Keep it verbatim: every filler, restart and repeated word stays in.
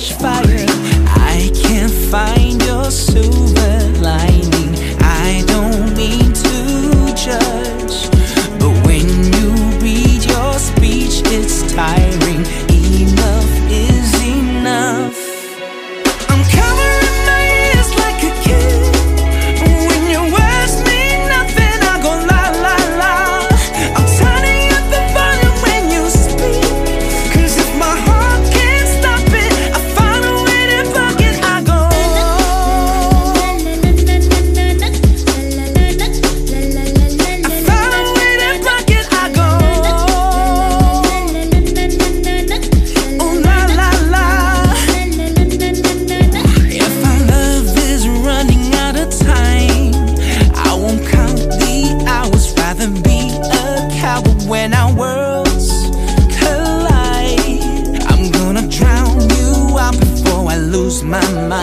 catch fire. I can't find your silver lining. I don't mean to judge, but when you read your speech, it's tiring. Enough is enough. I'm covering my ears like a kid. When your words mean nothing, I go la la la. I'm turning up the volume when you speak, 'cause if my heart can't stop it, I find a way to plug it. I go. I find a way to plug it. I go. Oh la la la. If our love is running out of time, I won't count the hours. Rather be a coward when our worlds collide. I'm gonna drown you out before I lose my mind.